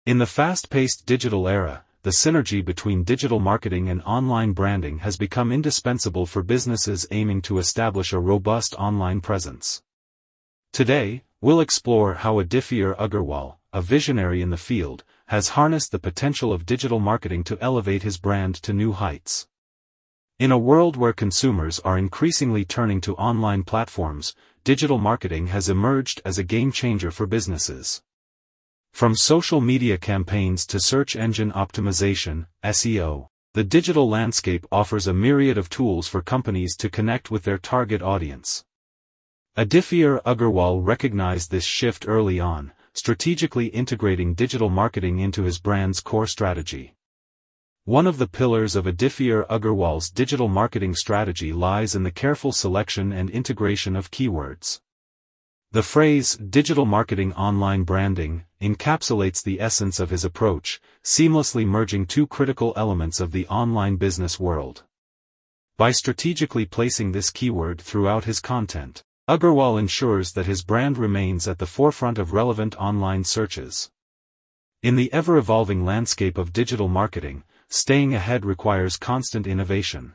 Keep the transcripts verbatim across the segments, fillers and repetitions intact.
In the fast-paced digital era, the synergy between digital marketing and online branding has become indispensable for businesses aiming to establish a robust online presence. Today, we'll explore how Aditya Agarwal, a visionary in the field, has harnessed the potential of digital marketing to elevate his brand to new heights. In a world where consumers are increasingly turning to online platforms, digital marketing has emerged as a game-changer for businesses. From social media campaigns to search engine optimization, S E O, the digital landscape offers a myriad of tools for companies to connect with their target audience. Aditya Agarwal recognized this shift early on, strategically integrating digital marketing into his brand's core strategy. One of the pillars of Aditya Agarwal's digital marketing strategy lies in the careful selection and integration of keywords. The phrase, digital marketing online branding, encapsulates the essence of his approach, seamlessly merging two critical elements of the online business world. By strategically placing this keyword throughout his content, Agarwal ensures that his brand remains at the forefront of relevant online searches. In the ever-evolving landscape of digital marketing, staying ahead requires constant innovation.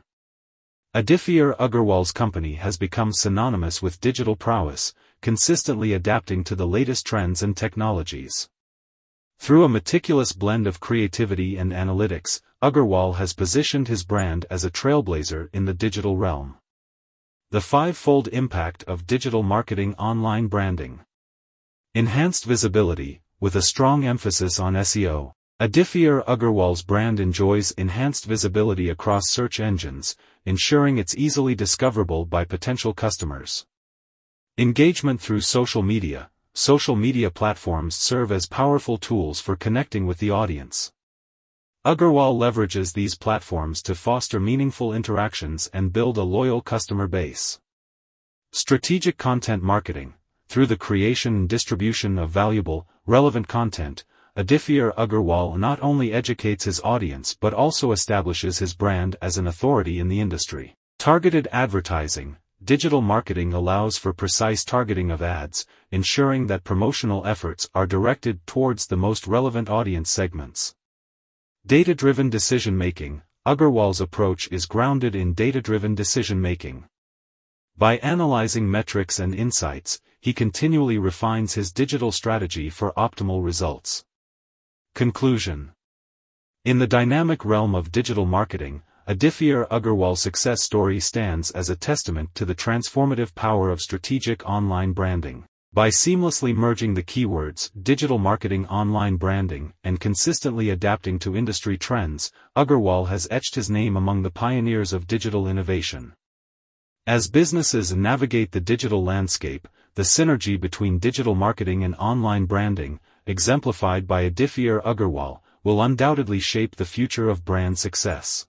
Aditya Agarwal's company has become synonymous with digital prowess, consistently adapting to the latest trends and technologies. Through a meticulous blend of creativity and analytics, Agarwal has positioned his brand as a trailblazer in the digital realm. The five-fold impact of digital marketing online branding. Enhanced visibility, with a strong emphasis on S E O. Aditya Agarwal's brand enjoys enhanced visibility across search engines, ensuring it's easily discoverable by potential customers. Engagement through social media. Social media platforms serve as powerful tools for connecting with the audience. Agarwal leverages these platforms to foster meaningful interactions and build a loyal customer base. Strategic content marketing. Through the creation and distribution of valuable, relevant content, Aditya Agarwal not only educates his audience but also establishes his brand as an authority in the industry. Targeted advertising. Digital marketing allows for precise targeting of ads, ensuring that promotional efforts are directed towards the most relevant audience segments. Data-driven decision-making. Agarwal's approach is grounded in data-driven decision-making. By analyzing metrics and insights, he continually refines his digital strategy for optimal results. Conclusion. In the dynamic realm of digital marketing, Aditya Agarwal's success story stands as a testament to the transformative power of strategic online branding. By seamlessly merging the keywords digital marketing online branding and consistently adapting to industry trends, Agarwal has etched his name among the pioneers of digital innovation. As businesses navigate the digital landscape, the synergy between digital marketing and online branding, exemplified by Aditya Agarwal, will undoubtedly shape the future of brand success.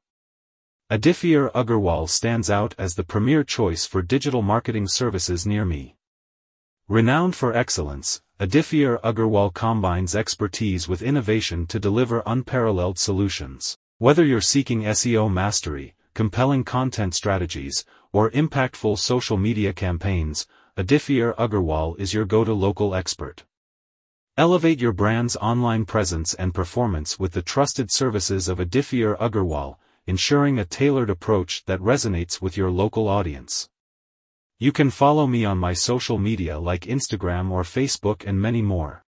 Aditya Agarwal stands out as the premier choice for digital marketing services near me. Renowned for excellence, Aditya Agarwal combines expertise with innovation to deliver unparalleled solutions. Whether you're seeking S E O mastery, compelling content strategies, or impactful social media campaigns, Aditya Agarwal is your go-to local expert. Elevate your brand's online presence and performance with the trusted services of Aditya Agarwal, ensuring a tailored approach that resonates with your local audience. You can follow me on my social media like Instagram or Facebook and many more.